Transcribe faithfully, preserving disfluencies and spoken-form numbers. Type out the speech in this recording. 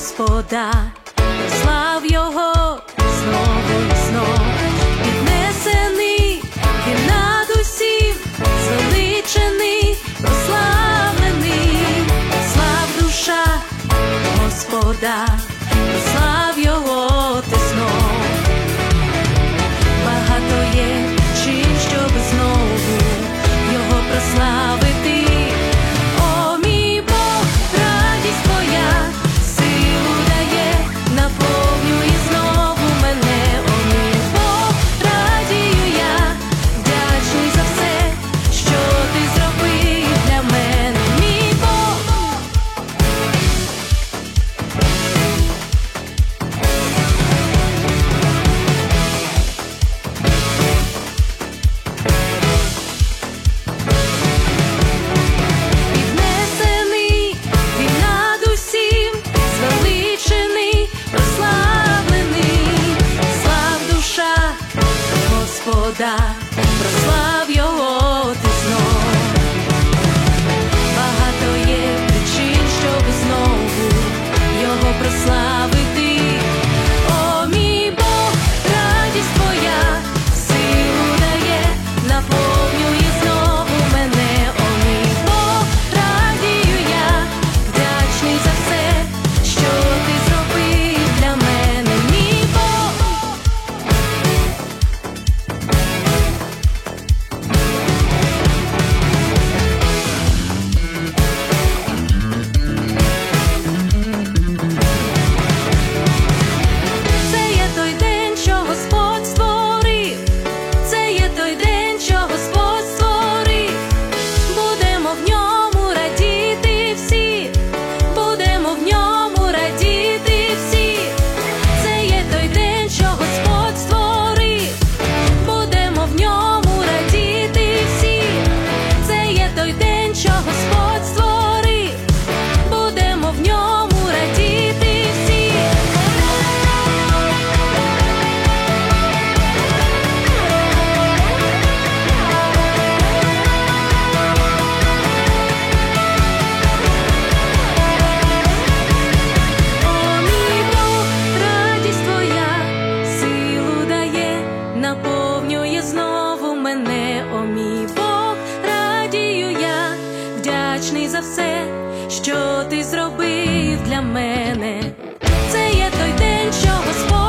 Господа, прослав Його знову і знов. Піднесений Він над усім, звеличений, прославлений. Слав душа Господа, прослав Його ти знов. Багато є причин, щоб знову Його прославити. О, мій Бог, радість Твоя силу дає, наповнює знову мене. О, мій Бог, радію я, вдячний за все, що Ти зробив для мене. Мій Бог. Піднесений Він над усім, звеличений, прославлений. Слав душа Господа, прослав Його ти знов. Багато є причин, щоб знову Його прославити. О, мій Бог, радість Твоя силу дає, наповнює знову мене. О, мій Бог, радію я, вдячний за все, що Ти зробив для мене. Мій Бог. Це є той день, що Господь створив. Це є той день, що Господь створив. Будемо в ньому радіти всі. Будемо в ньому радіти всі. Це є той день, що Господь створив. Будемо в ньому радіти всі. Це є той день, що Господь створив. Будемо в ньому радіти всі. О, мій Бог, радість Твоя силу дає, наповнює знову мене. О, мій Бог, радію я, вдячний за все, що Ти зробив для мене. Це є той день, що Господь